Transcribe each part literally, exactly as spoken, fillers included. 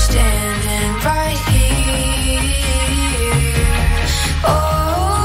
standing right here. Oh.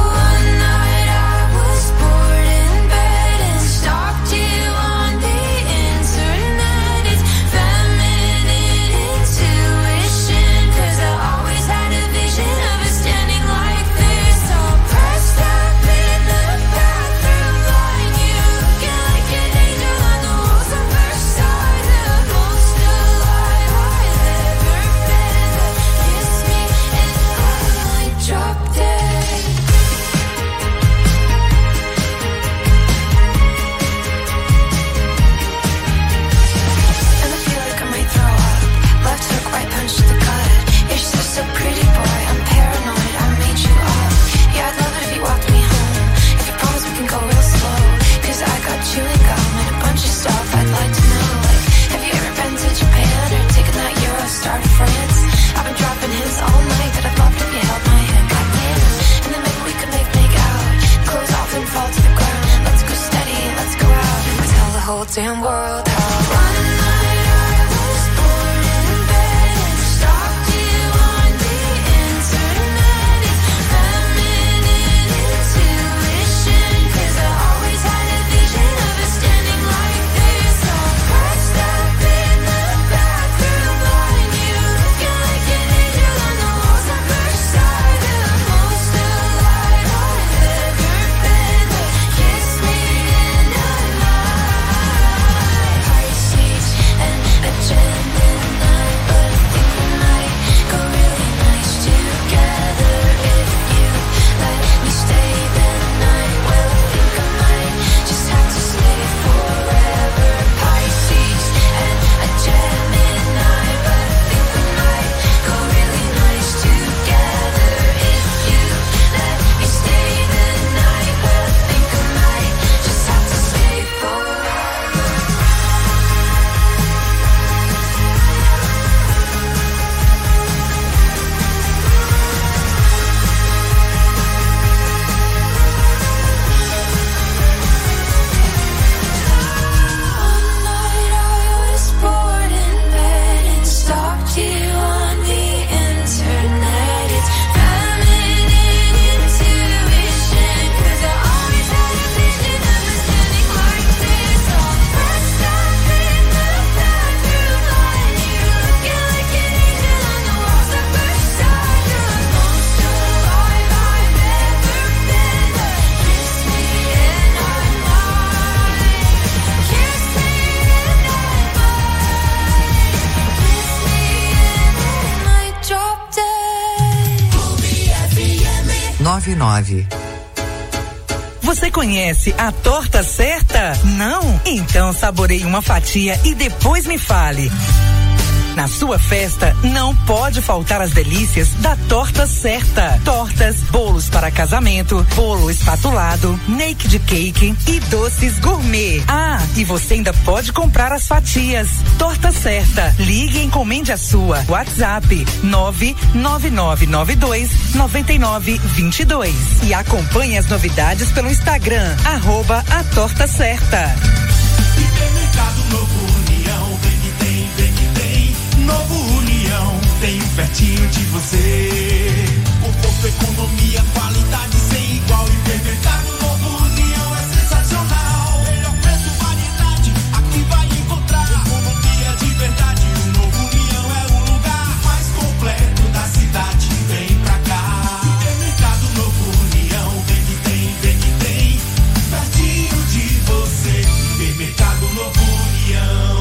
Damn world how one night I was born in bed and stalked you on the internet. It's feminine intuition, 'cause I always had a vision of us standing like this, all pressed up in the bathroom line. You looking like an angel on the walls at first sight, the most alive I've ever been. But kiss me in the nove nove. Você conhece a torta certa? Não? Então saboreie uma fatia e depois me fale. Na sua festa, não pode faltar as delícias da Torta Certa. Tortas, bolos para casamento, bolo espatulado, naked cake e doces gourmet. Ah, e você ainda pode comprar as fatias. Torta Certa. Ligue e encomende a sua. WhatsApp nove nove nove nove dois nove nove dois dois. E acompanhe as novidades pelo Instagram, arroba a Torta Certa. Supermercado Novo União, vem que tem, vem que tem. Novo União, tem pertinho de você. Conforto, economia, qualidade sem igual. Supermercado Novo União é sensacional. Melhor preço, variedade, aqui vai encontrar. Economia de verdade, o Novo União é o lugar mais completo da cidade. Vem pra cá. Supermercado Novo União, vem que tem, vem que tem. Pertinho de você. Supermercado Novo União.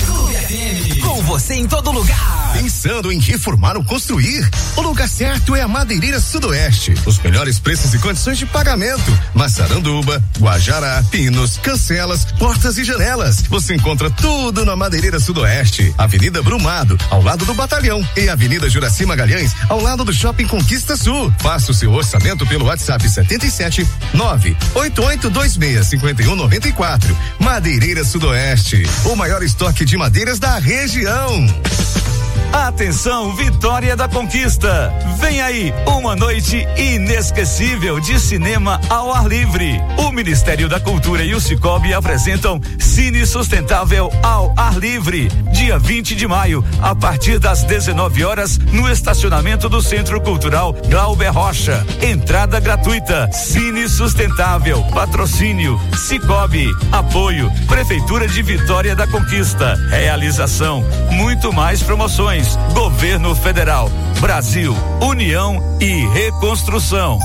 Com você em todo lugar. Pensando em reformar ou construir? O lugar certo é a Madeireira Sudoeste. Os melhores preços e condições de pagamento. Massaranduba, Guajará, pinos, cancelas, portas e janelas. Você encontra tudo na Madeireira Sudoeste. Avenida Brumado, ao lado do Batalhão. E Avenida Juraci Magalhães, ao lado do Shopping Conquista Sul. Faça o seu orçamento pelo WhatsApp setenta e sete nove oito oito dois seis cinco um nove quatro. Madeireira Sudoeste. O maior estoque de madeiras da região. Atenção, Vitória da Conquista. Vem aí uma noite inesquecível de cinema ao ar livre. O Ministério da Cultura e o Cicobi apresentam Cine Sustentável ao ar livre, dia vinte de maio, a partir das dezenove horas, no estacionamento do Centro Cultural Glauber Rocha. Entrada gratuita. Cine Sustentável. Patrocínio Cicobi. Apoio Prefeitura de Vitória da Conquista. Realização Muito Mais Promoções. Governo Federal, Brasil, União e Reconstrução.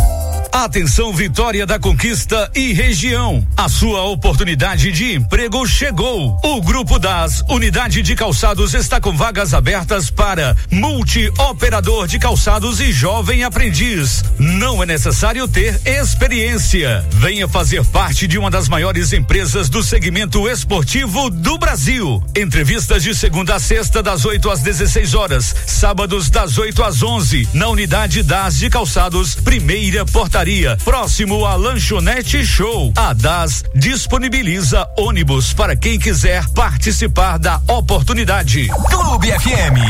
Atenção, Vitória da Conquista e região. A sua oportunidade de emprego chegou. O Grupo das Unidade de Calçados está com vagas abertas para multi-operador de calçados e jovem aprendiz. Não é necessário ter experiência. Venha fazer parte de uma das maiores empresas do segmento esportivo do Brasil. Entrevistas de segunda a sexta, das oito às dezesseis horas. Sábados, das oito às onze, na Unidade das de Calçados, primeira portaria. Próximo à Lanchonete Show. A D A S disponibiliza ônibus para quem quiser participar da oportunidade. Clube F M.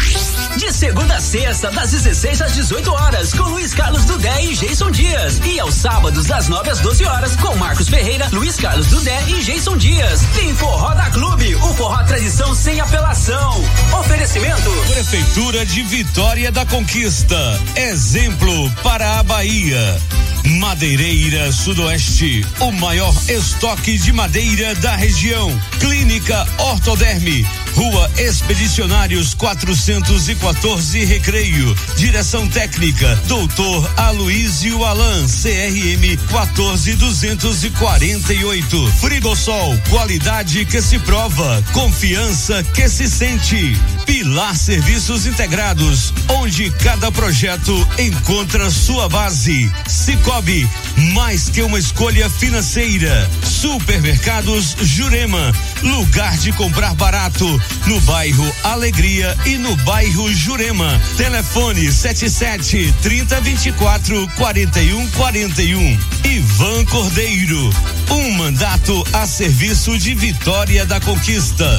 De segunda a sexta, das dezesseis às dezoito horas, com Luiz Carlos Dudé e Jason Dias. E aos sábados, das nove às doze horas, com Marcos Ferreira, Luiz Carlos Dudé e Jason Dias. Tem Forró da Clube, o forró tradição sem apelação. Oferecimento: Prefeitura de Vitória da Conquista. Exemplo para a Bahia. Madeireira Sudoeste, o maior estoque de madeira da região. Clínica Ortoderme, Rua Expedicionários quatrocentos e quatorze, Recreio. Direção técnica doutor Aloísio Alan, C R M quatorze duzentos e quarenta e oito. Frigosol, qualidade que se prova, confiança que se sente. Pilar Serviços Integrados, onde cada projeto encontra sua base. Cicobi, mais que uma escolha financeira. Supermercados Jurema, lugar de comprar barato, no bairro Alegria e no bairro Jurema. Telefone sete sete, trinta, vinte e quatro, quarenta e um, quarenta e um. Ivan Cordeiro, um mandato a serviço de Vitória da Conquista.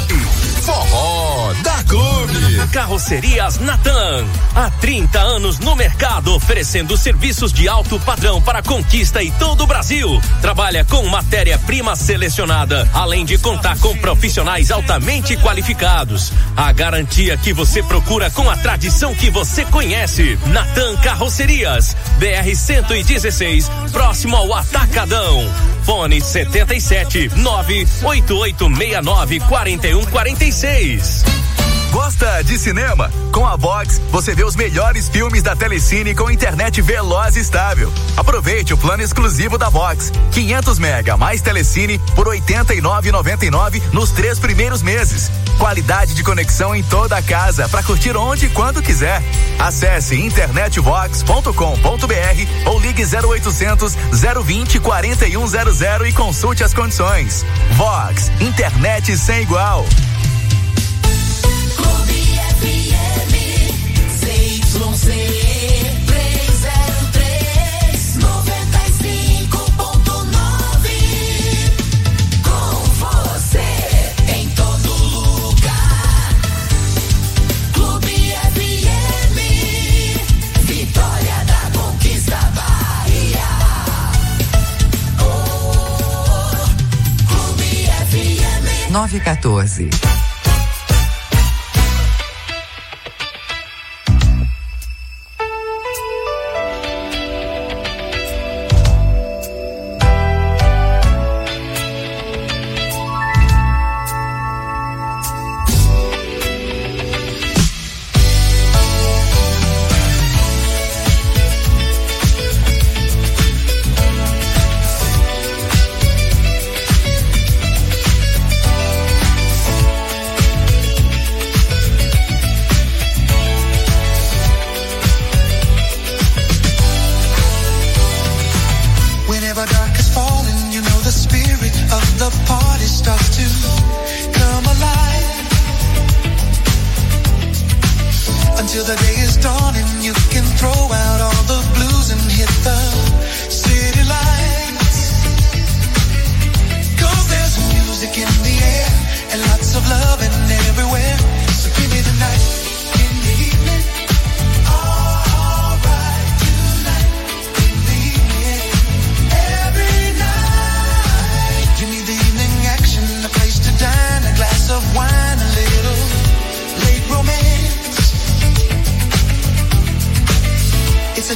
Forró da Clube. Carrocerias Natan, há trinta anos no mercado, oferecendo serviços de alto padrão para Conquista e todo o Brasil. Trabalha com matéria-prima selecionada, além de contar com profissionais altamente qualificados. A garantia que você procura com a tradição que você conhece. Natan Carrocerias, B R cento e dezesseis, próximo ao Atacadão. Fone setenta e sete, nove oito oito seis nove, quatro um quatro seis. Gosta de cinema? Com a Vox, você vê os melhores filmes da Telecine com internet veloz e estável. Aproveite o plano exclusivo da Vox, quinhentos mega mais Telecine por oitenta e nove reais e noventa e nove centavos nos três primeiros meses. Qualidade de conexão em toda a casa para curtir onde e quando quiser. Acesse internetvox ponto com ponto br ou ligue zero oitocentos, zero vinte, quarenta e um zero zero e consulte as condições. Vox, internet sem igual. trezentos e três, noventa e cinco ponto nove. Com você em todo lugar. Clube F M, Vitória da Conquista, Bahia. Oh, Clube F M. nove e quatorze.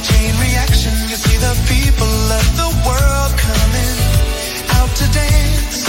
a chain reaction. You see the people of the world coming out to dance.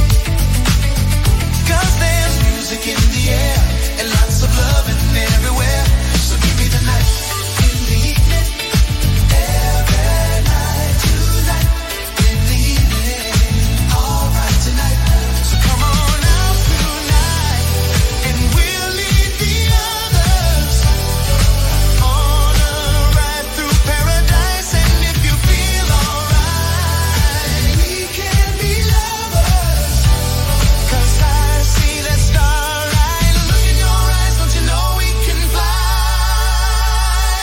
'Cause there's music in the air and lots of loving everywhere. So give me the night in the evening, every night tonight in the evening, all right tonight. So come on out tonight and we'll lead the others on a ride through paradise. And if you feel alright, we can be lovers. 'Cause I see that starlight, look in your eyes, don't you know we can fly?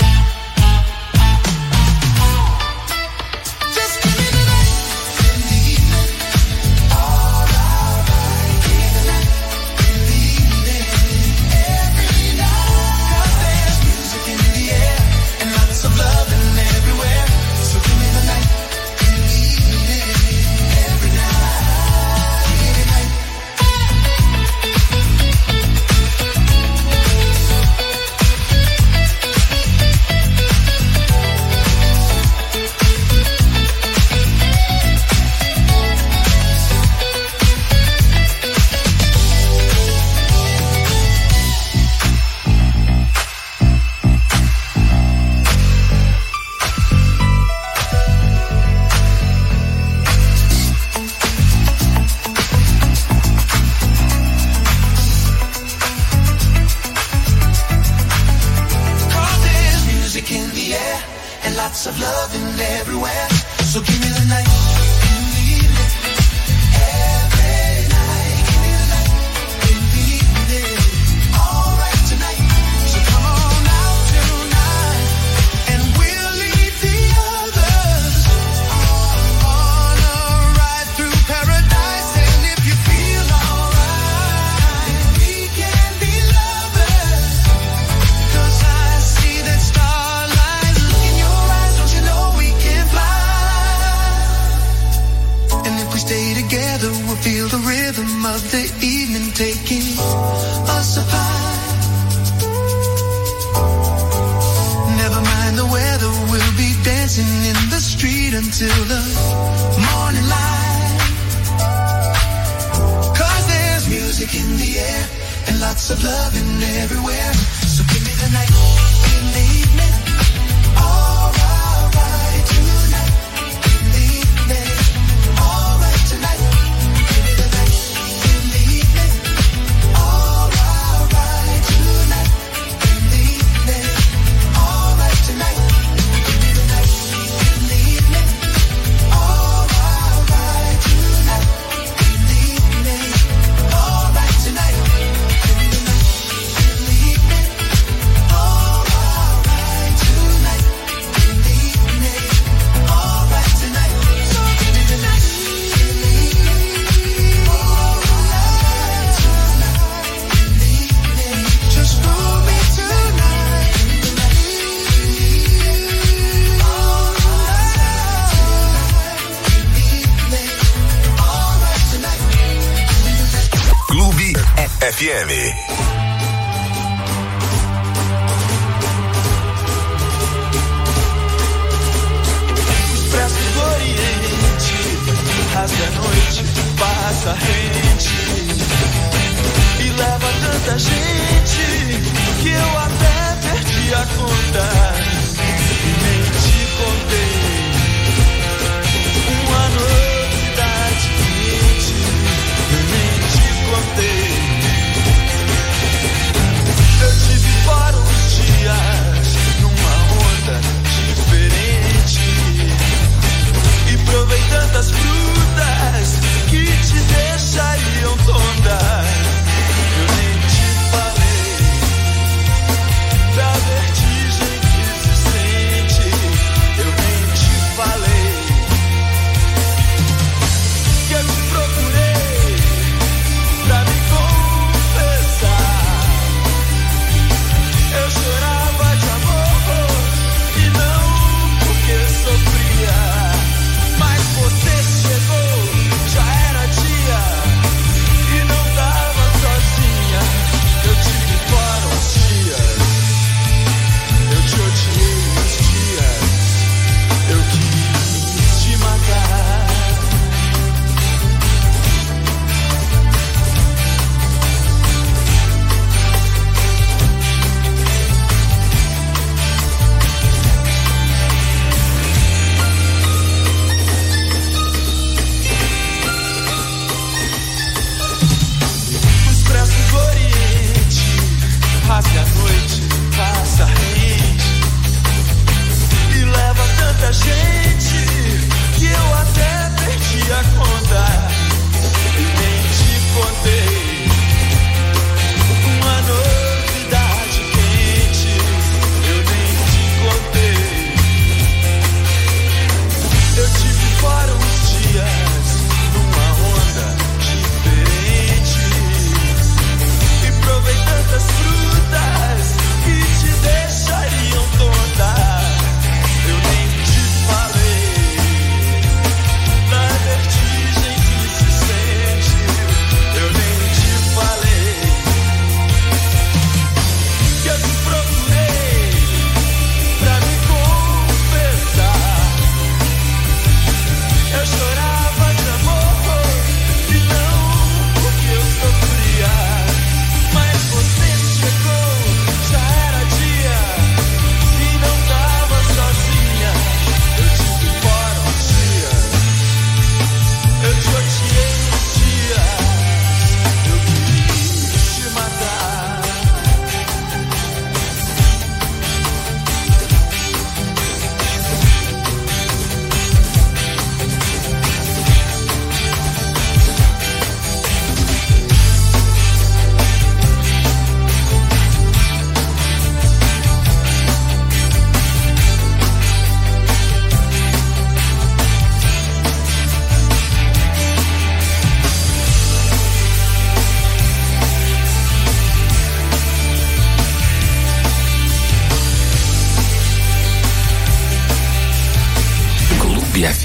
Just give me the night in the evening, all right, give me the night in the evening, every night. 'Cause there's music in the air and lots of loving everywhere. So give me the night in the evening, every night, every night. Cause there's music in the air and lots of loving everywhere. So give me the night in the evening, every night. Give me the night in the evening, all right tonight. So come on out tonight and we'll lead the others on a ride through paradise. And if you feel alright, we can be lovers. 'Cause I see that starlight, look in your eyes, don't you know we can fly? And if we stay together, we'll feel the rhythm of the evening taking us apart. Never mind the weather, we'll be dancing in the street until the morning light. 'Cause there's music in the air and lots of loving everywhere. So give me the night in the evening, all right tonight in the evening, all right tonight. Give me the night in the evening, all right tonight in the evening, all right tonight. Give me the night in the evening, all right tonight in the evening, all right tonight. Give me the night in the evening, all right tonight in the evening, all right tonight. So give me the night in the evening, all right tonight in the evening. Just hold me tonight in the night, all right tonight in the evening, all right tonight. Clube F M. Expresso do Oriente, rasga a noite, passa rente e leva tanta gente que eu até perdi a conta e nem te contei uma novidade quente, eu nem te contei. Eu tive fora uns dias numa onda diferente e provei tantas frutas que te deixariam tonto.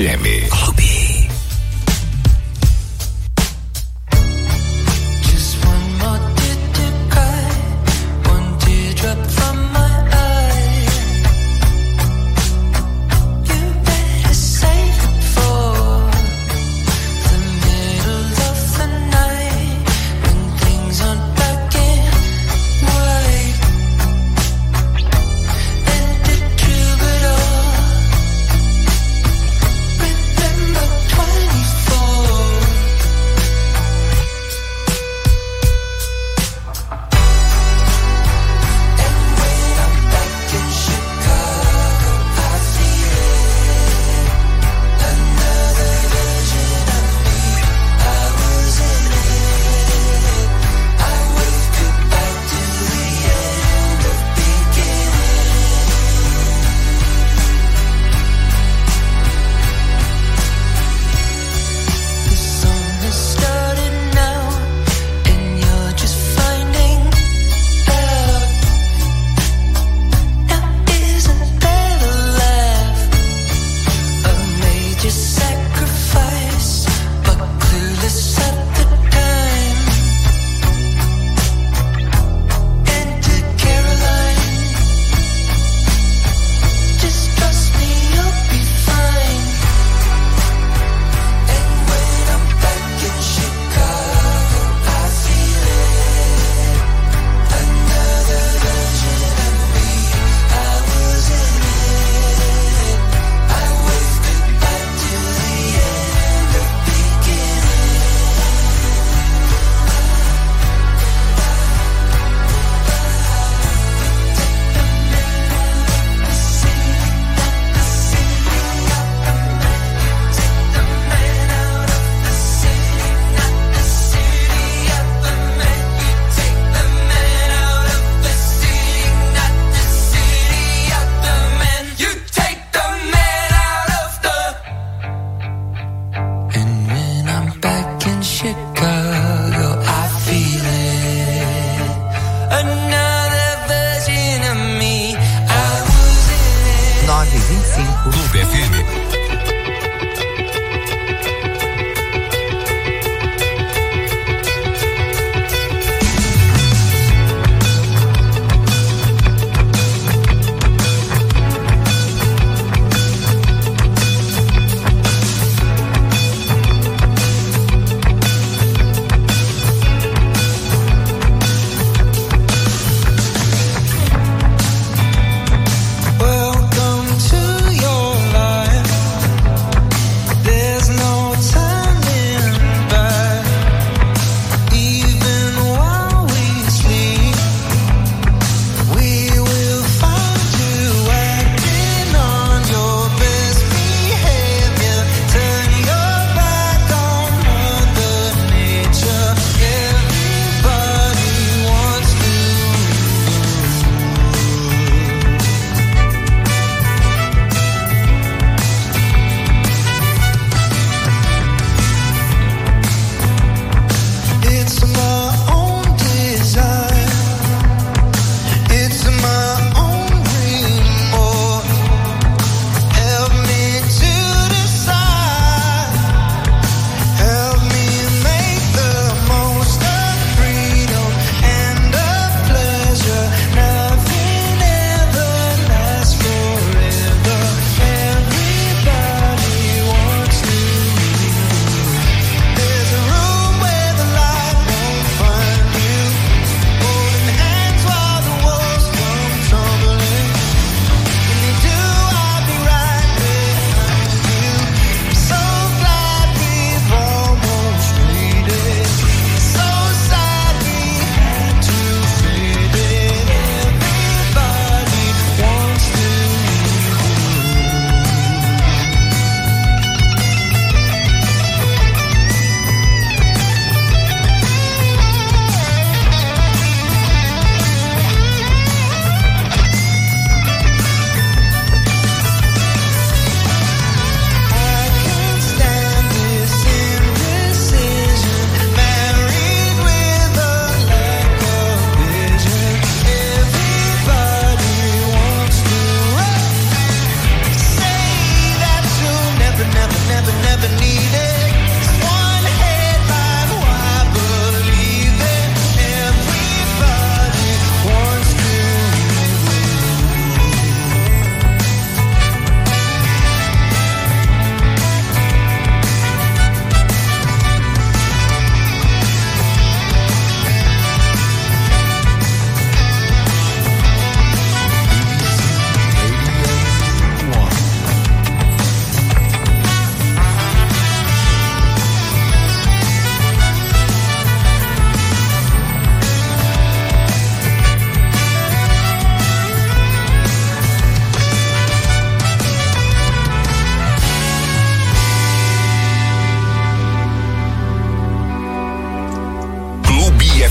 F M. Clube. Remember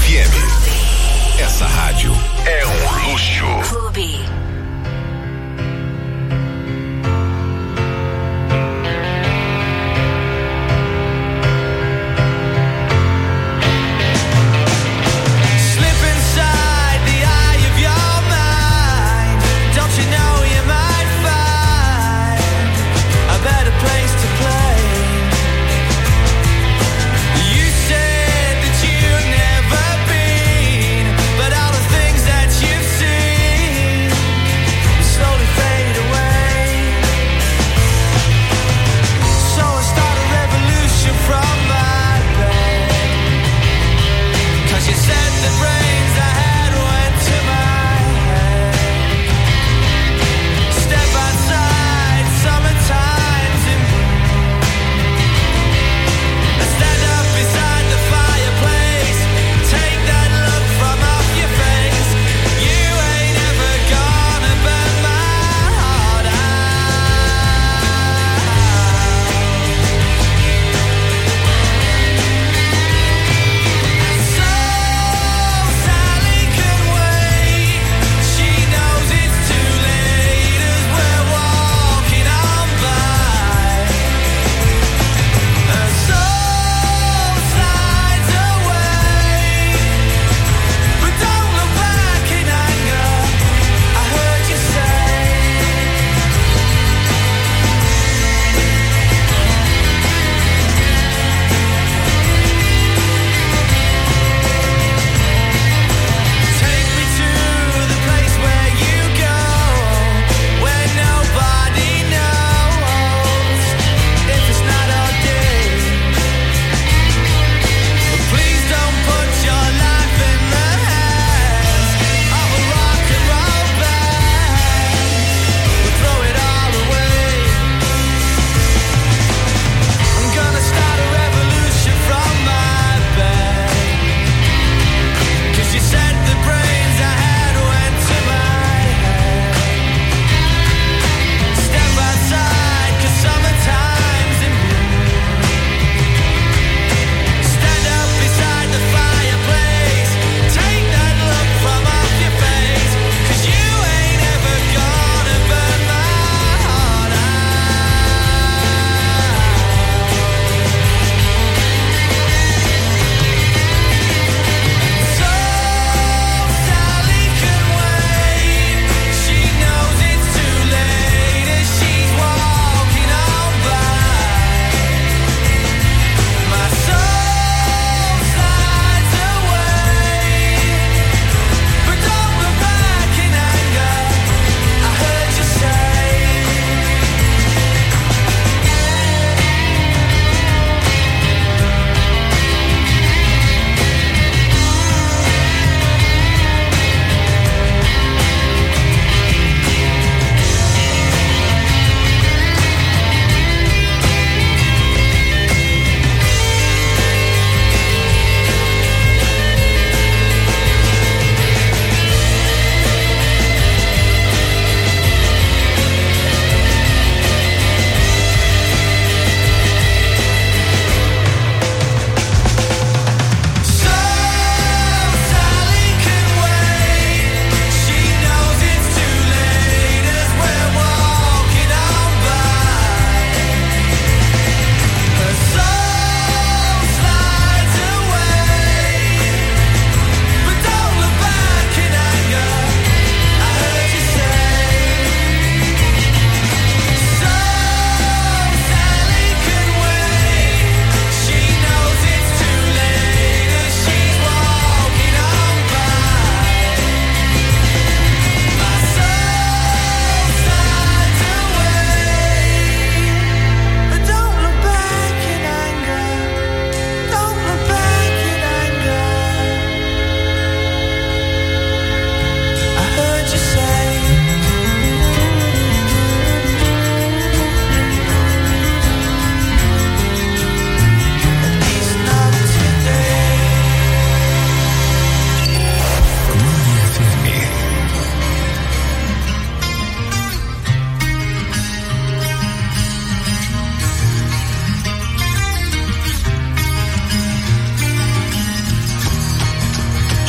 F M. Essa rádio é um luxo. Clube. But all the things that you've seen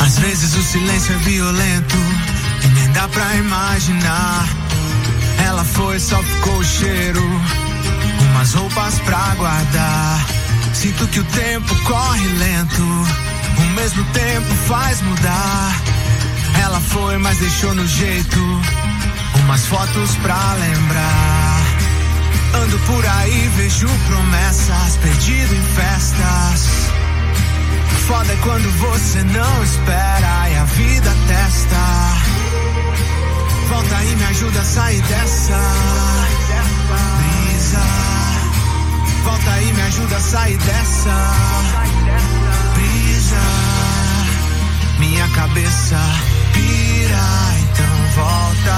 Às vezes o silêncio é violento e nem dá pra imaginar. Ela foi, só ficou o cheiro, umas roupas pra guardar. Sinto que o tempo corre lento, o mesmo tempo faz mudar. Ela foi, mas deixou no jeito umas fotos pra lembrar. Ando por aí, vejo promessas, perdido em festas. Foda é quando você não espera e a vida testa. Volta e me ajuda a sair dessa brisa. Volta e me ajuda a sair dessa brisa. Minha cabeça pira, então volta.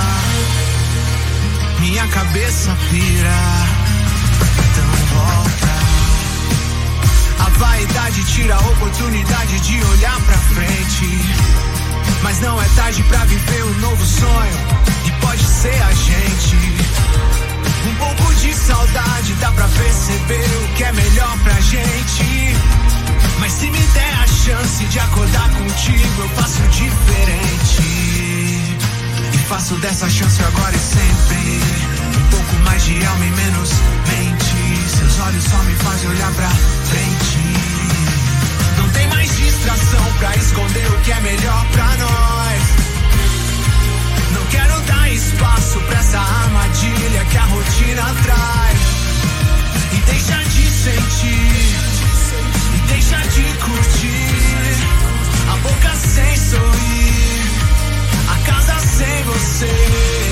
Minha cabeça pira, então volta. A vaidade tira a oportunidade de olhar pra frente. Mas não é tarde pra viver um novo sonho, e pode ser a gente. Um pouco de saudade dá pra perceber o que é melhor pra gente. Mas se me der a chance de acordar contigo, eu faço diferente. E faço dessa chance agora e sempre. Um pouco mais de alma e menos mente. Seus olhos só me fazem olhar pra frente. Não tem mais distração pra esconder o que é melhor pra nós. Não quero dar espaço pra essa armadilha que a rotina traz. E deixa de sentir, e deixa de curtir. A boca sem sorrir, a casa sem você.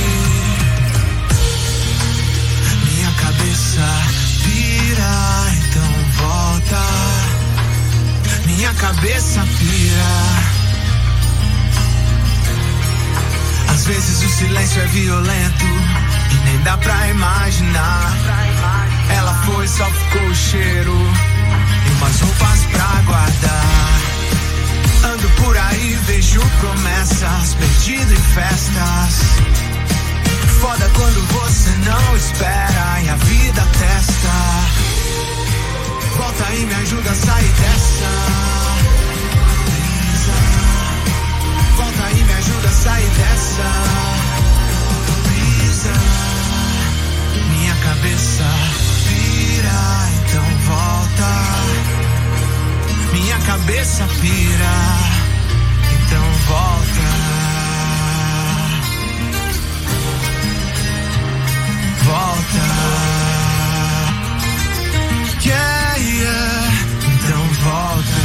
Minha cabeça pira, então volta. Minha cabeça pira. Às vezes o silêncio é violento e nem dá pra imaginar. Ela foi, só ficou o cheiro e umas roupas pra guardar. Ando por aí, vejo promessas, perdido em festas. Foda quando você não espera e a vida testa. Volta e me ajuda a sair dessa brisa. Volta e me ajuda a sair dessa brisa. Minha cabeça pira, então volta. Minha cabeça pira, então volta. Volta. Yeah, yeah, então volta.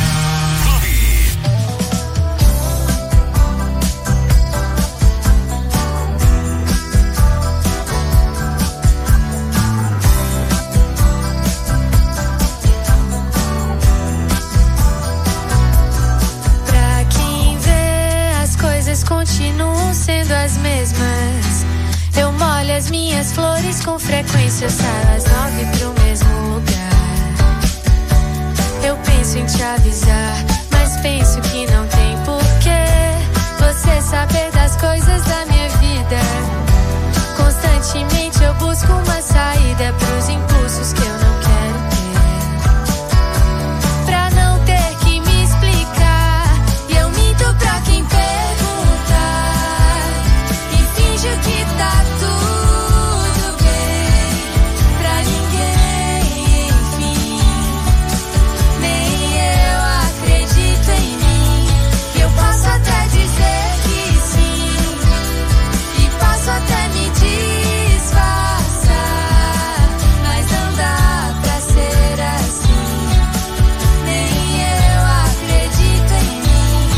Pra quem vê, as coisas continuam sendo as mesmas. Eu molho as minhas flores com frequência, eu saio às nove pro mesmo lugar. Eu penso em te avisar, mas penso que não tem porquê você saber das coisas da minha vida. Constantemente eu busco uma saída pros impulsos que eu não quero ter. Pra não ter que me explicar, e eu minto pra quem perguntar. E finjo que tá tudo bem pra ninguém, enfim. Nem eu acredito em mim. Eu posso até dizer que sim, e posso até me disfarçar, mas não dá pra ser assim. Nem eu acredito em mim.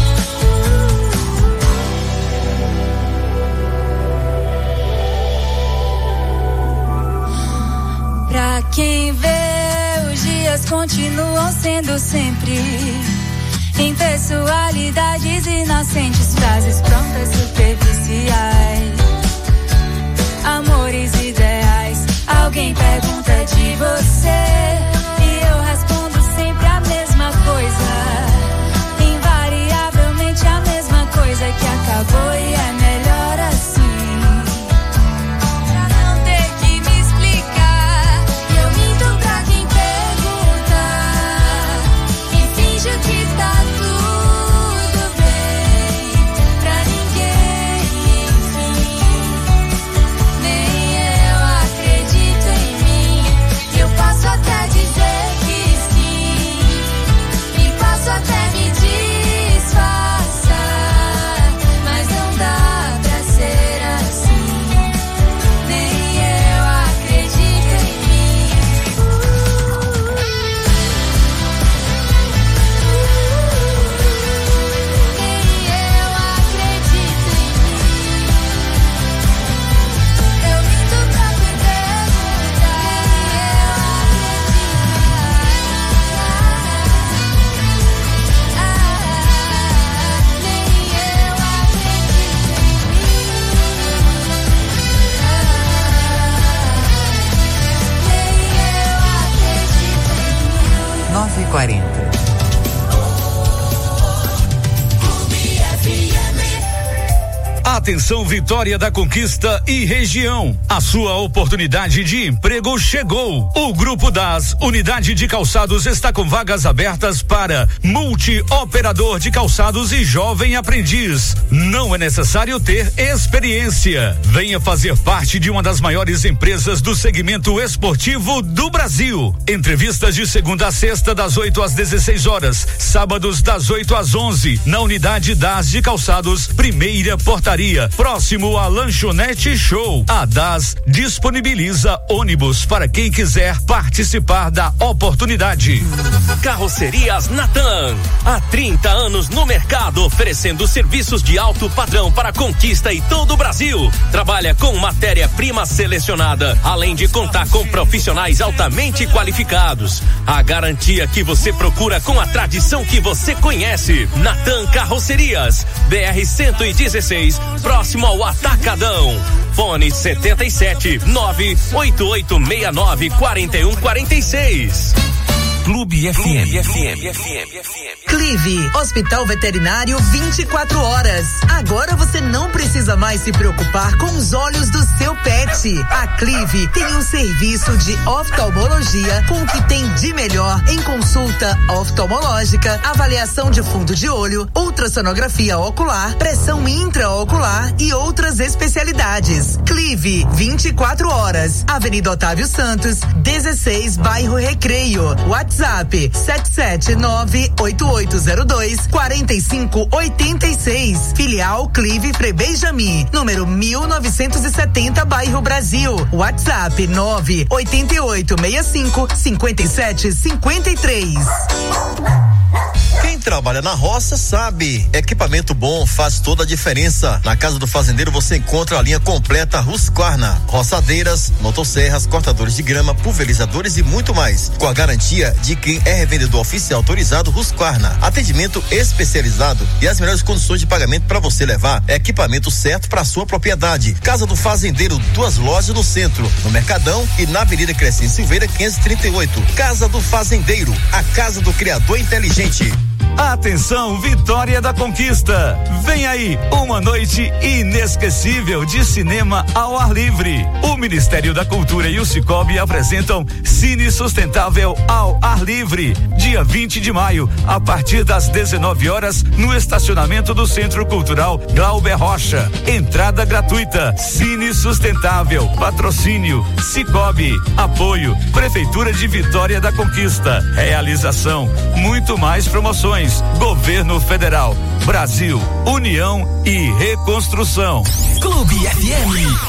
Pra quem vê, os dias continuam sendo sempre em pessoalidades inocentes, frases prontas, superficiais, amores ideais. Alguém pergunta de você e eu respondo sempre a mesma coisa, invariavelmente a mesma coisa, que acabou e é melhor assim. Pra não ter que me explicar, eu minto pra quem pergunta e finjo que tá tudo bem Atenção Vitória da Conquista e região. A sua oportunidade de emprego chegou. O Grupo das Unidade de Calçados está com vagas abertas para multi-operador de calçados e jovem aprendiz. Não é necessário ter experiência. Venha fazer parte de uma das maiores empresas do segmento esportivo do Brasil. Entrevistas de segunda a sexta das oito às dezesseis horas, sábados das oito às onze, na unidade das de calçados, primeira portaria, próximo à Lanchonete Show. A D A S disponibiliza ônibus para quem quiser participar da oportunidade. Carrocerias Natan, há trinta anos no mercado, oferecendo serviços de alto padrão para Conquista e todo o Brasil. Trabalha com matéria-prima selecionada, além de contar com profissionais altamente qualificados. A garantia que você procura com a tradição que você conhece. Natan Carrocerias, B R cento e dezesseis, próximo ao Atacadão. Fone setenta e sete, nove oito oito seis nove, quatro um quatro seis. Clube F M. F M, F M, F M. Clive, Hospital Veterinário vinte e quatro horas. Agora você não precisa mais se preocupar com os olhos do seu pet. A Clive tem um serviço de oftalmologia com o que tem de melhor em consulta oftalmológica, avaliação de fundo de olho, ultrassonografia ocular, pressão intraocular e outras especialidades. Clive, vinte e quatro horas. Avenida Otávio Santos, dezesseis, bairro Recreio. WhatsApp sete sete nove oito oito zero dois quatro cinco oito seis. Filial Clive Frei Benjamin, número mil novecentos e setenta, bairro Brasil. WhatsApp nove oito oito seis cinco cinco sete cinco três. Quem trabalha na roça sabe, equipamento bom faz toda a diferença. Na Casa do Fazendeiro você encontra a linha completa Husqvarna, roçadeiras, motosserras, cortadores de grama, pulverizadores e muito mais, com a garantia de quem é revendedor oficial autorizado Husqvarna. Atendimento especializado e as melhores condições de pagamento para você levar equipamento certo para sua propriedade. Casa do Fazendeiro, duas lojas no centro, no Mercadão e na Avenida Crescente Silveira quinhentos e trinta e oito. Casa do Fazendeiro, a casa do criador inteligente. Atenção Vitória da Conquista, vem aí uma noite inesquecível de cinema ao ar livre. O Ministério da Cultura e o Sicob apresentam Cine Sustentável ao ar livre, dia vinte de maio, a partir das dezenove horas, no estacionamento do Centro Cultural Glauber Rocha. Entrada gratuita. Cine Sustentável, patrocínio Sicob, apoio Prefeitura de Vitória da Conquista, realização muito mais promoções. Governo Federal, Brasil, União e Reconstrução. Clube F M.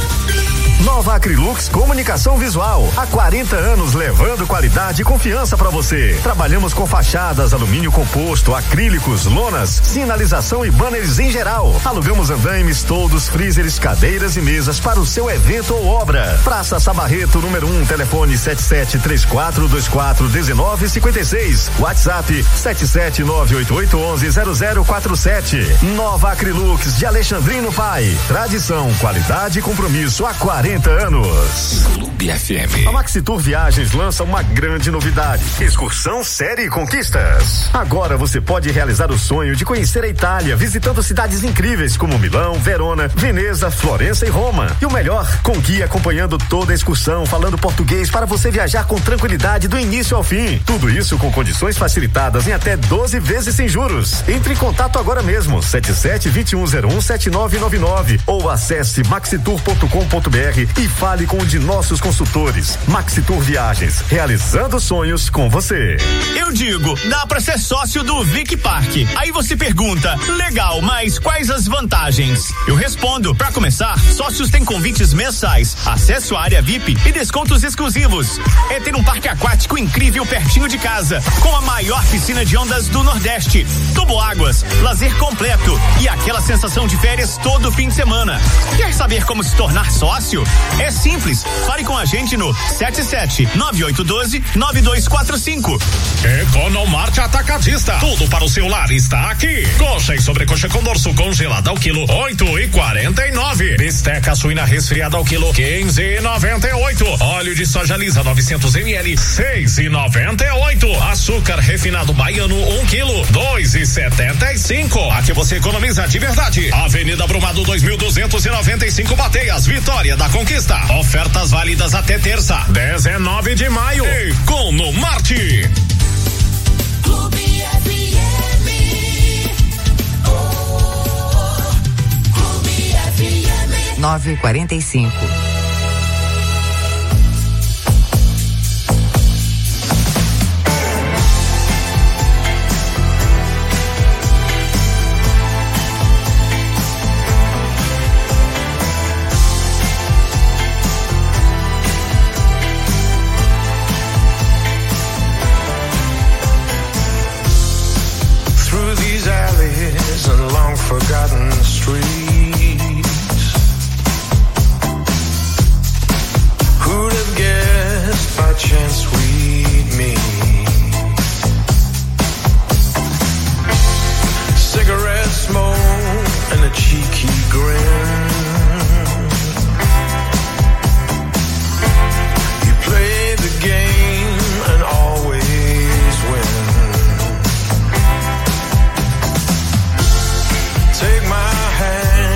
Nova Acrilux Comunicação Visual. Há quarenta anos levando qualidade e confiança para você. Trabalhamos com fachadas, alumínio composto, acrílicos, lonas, sinalização e banners em geral. Alugamos andaimes, toldos, freezers, cadeiras e mesas para o seu evento ou obra. Praça Sabarreto, número um, telefone sete sete três quatro dois quatro um nove cinco seis. WhatsApp sete sete nove oito oito um um zero zero quatro sete. Nova Acrilux de Alexandrino Pai. Tradição, qualidade e compromisso há quarenta anos. Clube F M. A Maxitur Viagens lança uma grande novidade: excursão série Conquistas. Agora você pode realizar o sonho de conhecer a Itália, visitando cidades incríveis como Milão, Verona, Veneza, Florença e Roma. E o melhor, com guia acompanhando toda a excursão, falando português para você viajar com tranquilidade do início ao fim. Tudo isso com condições facilitadas em até doze vezes sem juros. Entre em contato agora mesmo, sete sete dois um zero um sete nove nove nove ou acesse maxitur ponto com ponto br e fale com um de nossos consultores. Maxitur Viagens, realizando sonhos com você. Eu digo, dá pra ser sócio do Vic Park. Aí você pergunta, legal, mas quais as vantagens? Eu respondo, pra começar, sócios têm convites mensais, acesso à área V I P e descontos exclusivos. É ter um parque aquático incrível pertinho de casa, com a maior piscina de ondas do Nordeste, toboáguas, lazer completo e aquela sensação de férias todo fim de semana. Quer saber como se tornar sócio? É simples, fale com a gente no sete sete nove oito um dois nove dois quatro cinco. Economarte Atacadista, tudo para o seu lar está aqui. Coxa e sobrecoxa com dorso congelada ao quilo, oito e quarenta e nove. Bisteca suína resfriada ao quilo, quinze e noventa e oito. Óleo de soja lisa novecentos mililitros, seis e noventa e oito. Açúcar refinado baiano um quilo, dois e setenta e cinco. Aqui você economiza de verdade. Avenida Brumado dois mil duzentos e noventa e cinco, Bateias, Vitória da Conquista. Ofertas válidas até terça, dezenove de maio. Economarte. Clube F M. Oh, Clube F M. nove e quarenta e cinco. And long forgotten streets, who'd have guessed by chance we'd meet? Cigarette smoke and a cheeky grin. You play the game and always win. Take my hand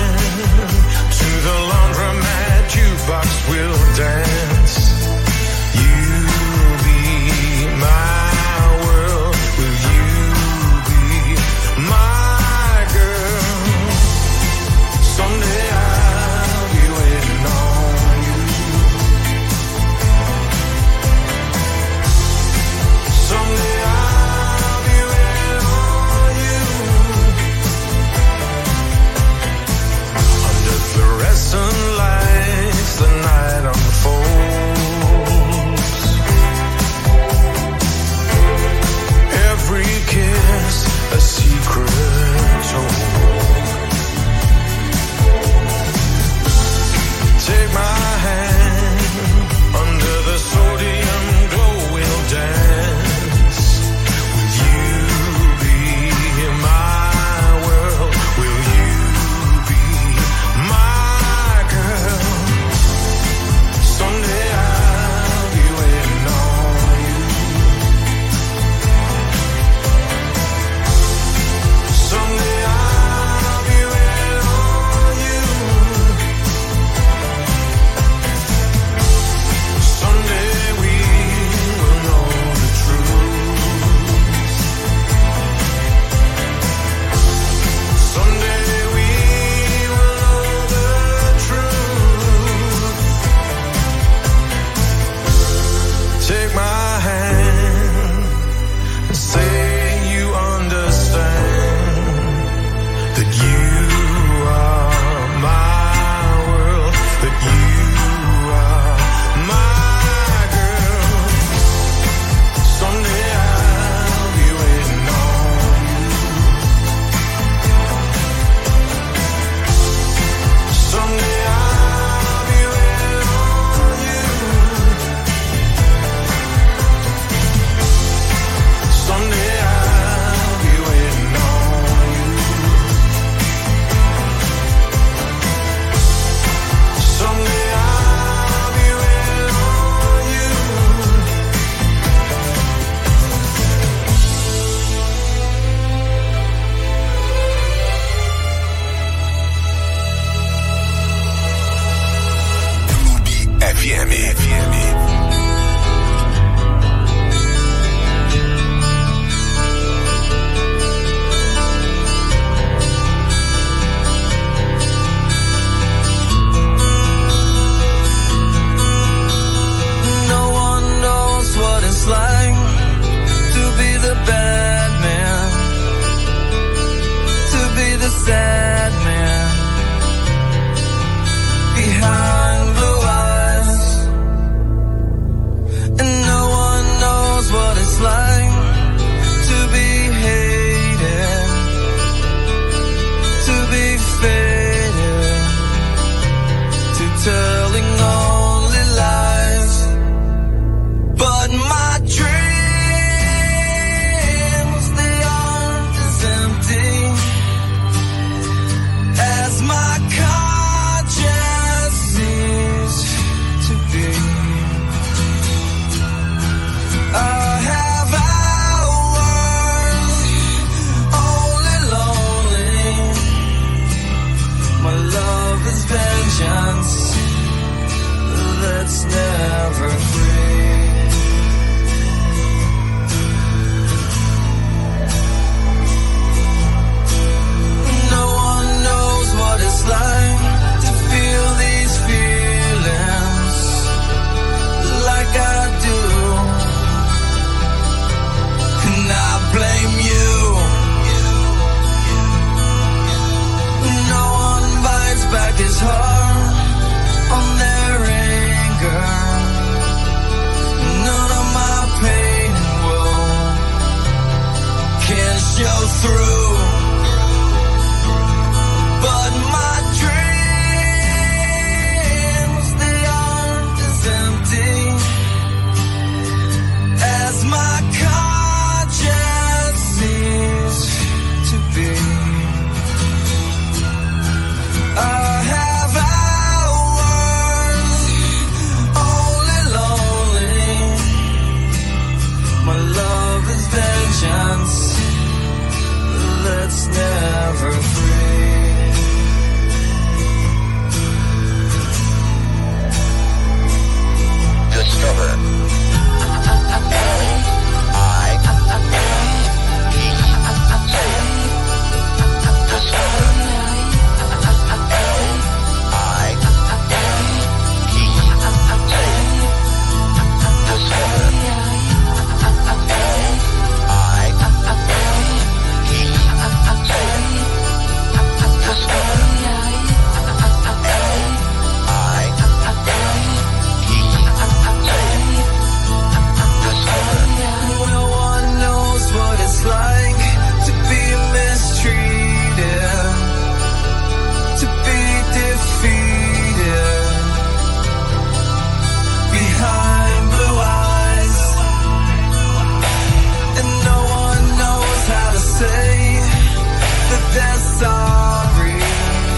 sorry.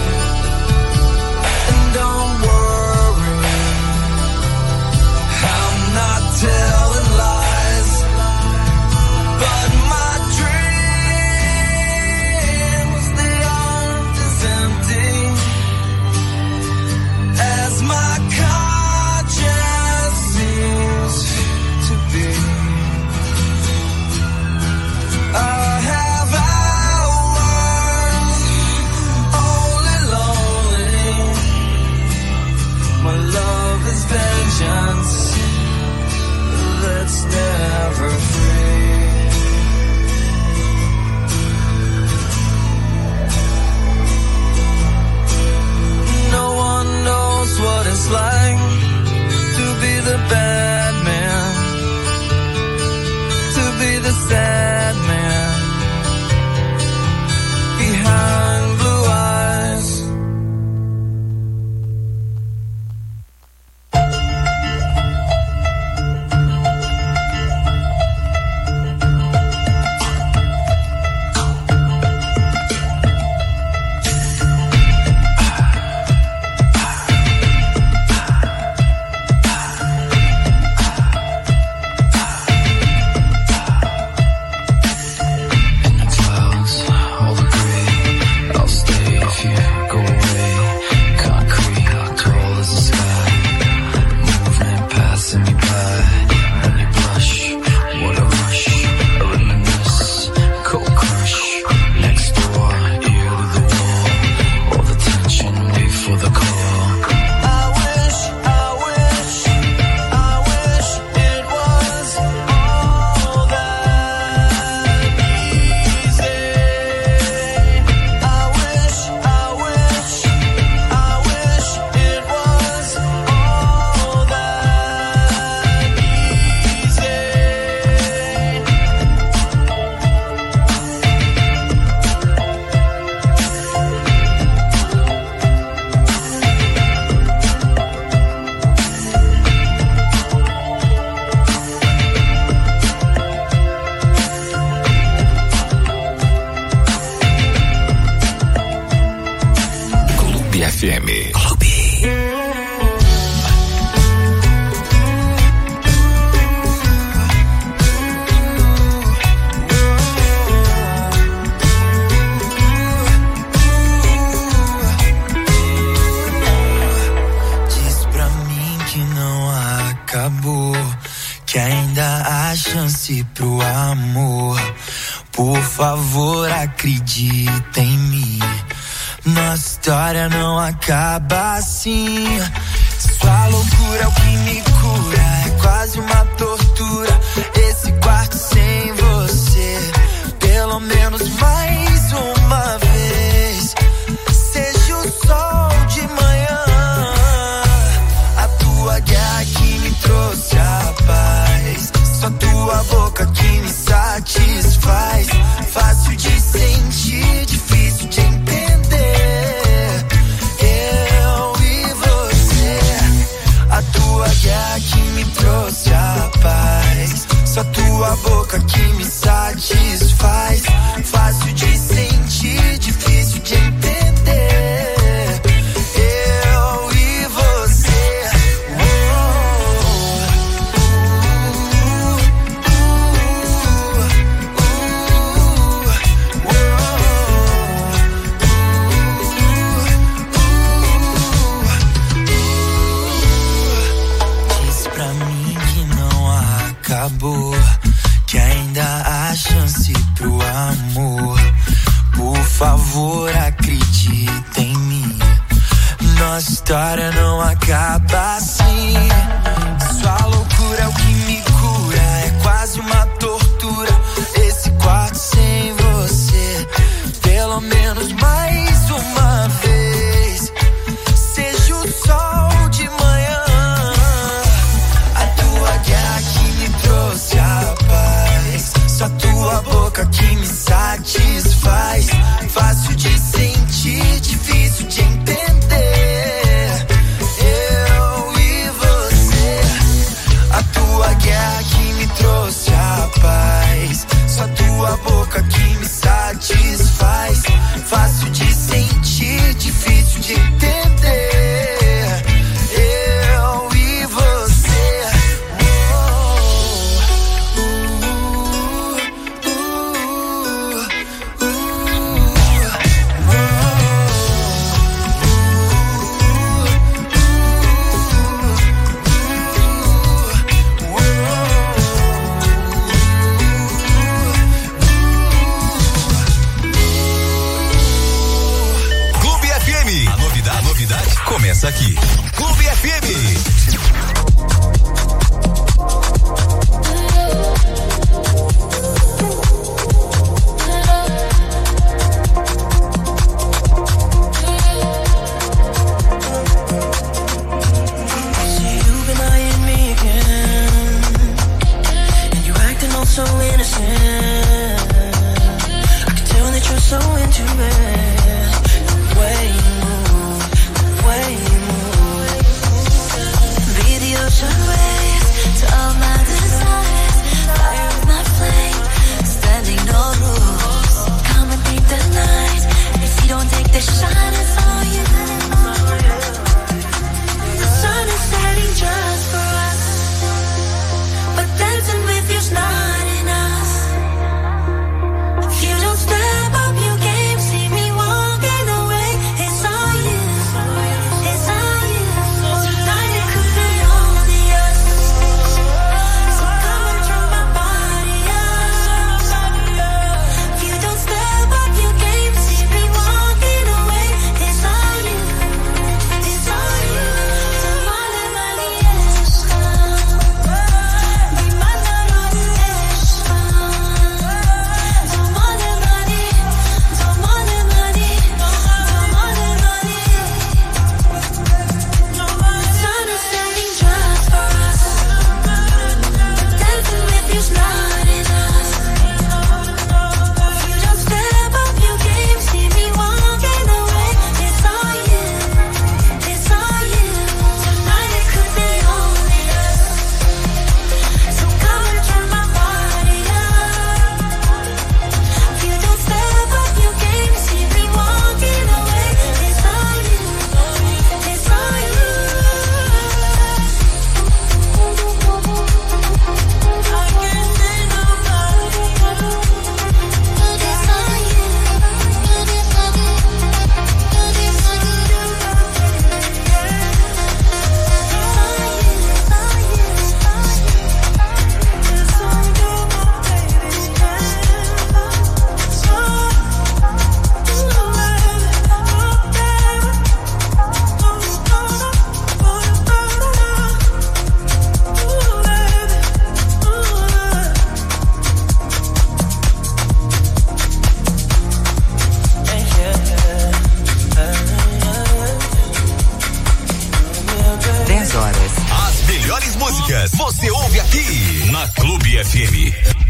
And don't worry, I'm not telling lies, but my dreams, they aren't as empty as my conscience seems to be. I have hours only lonely. My love is vengeance that's never free. No one knows what it's like to be the bad man, to be the sad man behind blue eyes. Pro amor, por favor, acredita em mim. Nossa história não acaba assim. Sua loucura é o que me cura, é quase uma tortura. Esse quarto sem você, pelo menos mais uma vez. Seja o sol de manhã, a tua guerra que me trouxe a paz. Só tua boca que me satisfaz. Fácil de sentir, difícil de entender. Eu e você, a tua guerra que me trouxe a paz. Só tua boca que me satisfaz. Fácil de sentir, difícil de entender. Eu e você. Acabou, que ainda há chance pro amor. Por favor, acredita em mim. Nossa história não acaba assim. Sua loucura é o que me cura, é quase uma tortura. Esse quarto sem você, pelo menos mais uma vez. Seja o sol de manhã, a tua guerra que me trouxe a paz. Só tua boca que me satisfaz. Fácil de sentir, difícil de entender. Eu e você, a tua começa aqui. Clube F M. So innocent, I can tell that you're so into it. The way you move, the way you move. Be the ocean waves to all my desires. Fire with my flame, standing no rules. Come and take the night. If you don't take the shine, it's all you. The sun is setting just for us, but dancing with you's not. As melhores músicas você ouve aqui na Clube F M.